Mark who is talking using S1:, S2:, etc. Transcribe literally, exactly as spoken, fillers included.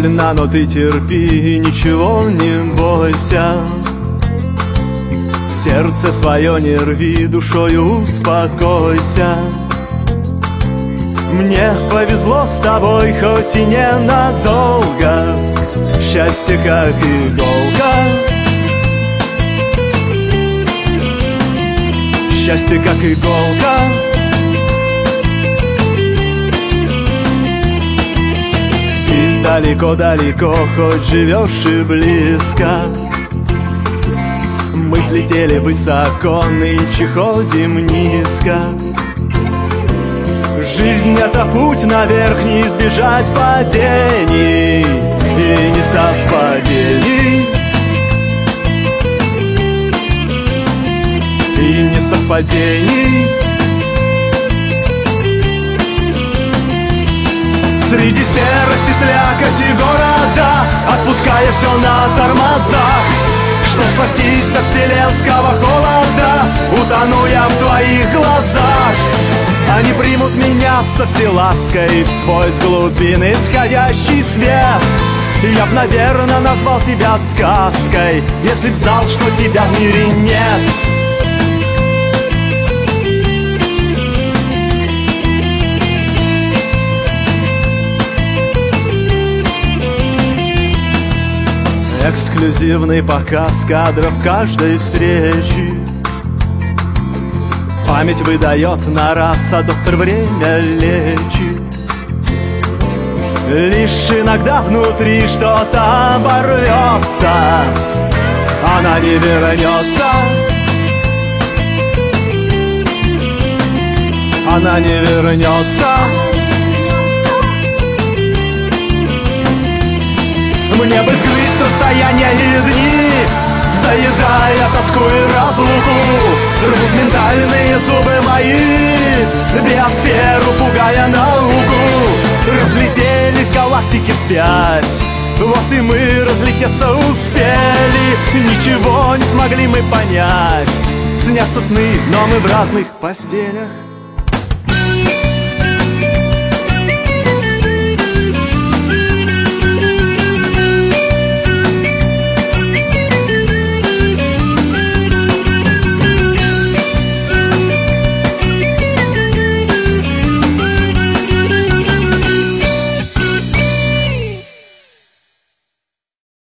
S1: медленно, но ты терпи, ничего не бойся. Сердце свое не рви, душою успокойся. Мне повезло с тобой, хоть и ненадолго. Счастье как иголка, счастье как иголка. И далеко-далеко, хоть живешь и близко. Мы взлетели высоко, нынче ходим низко. Жизнь — это путь наверх, не избежать падений и несовпадений. И несовпадений. Среди серости, слякоти города, отпуская все на тормозах, чтоб спастись от вселенского холода, утону я в твоих глазах. Они примут меня со вселаской в свой с глубины исходящий свет. Я б, наверное, назвал тебя сказкой, если б знал, что тебя в мире нет. Эксклюзивный показ кадров каждой встречи. Память выдает на раз, а доктор время лечит. Лишь иногда внутри что-то оборвется, она не вернется, она не вернется. Мне бы сгрызть расстояние и дни, заедая тоску и разлуку. Рвут ментальные зубы мои, биосферу пугая науку. Разлетелись галактики вспять, вот и мы разлететься успели. Ничего не смогли мы понять, снятся сны, но мы в разных постелях.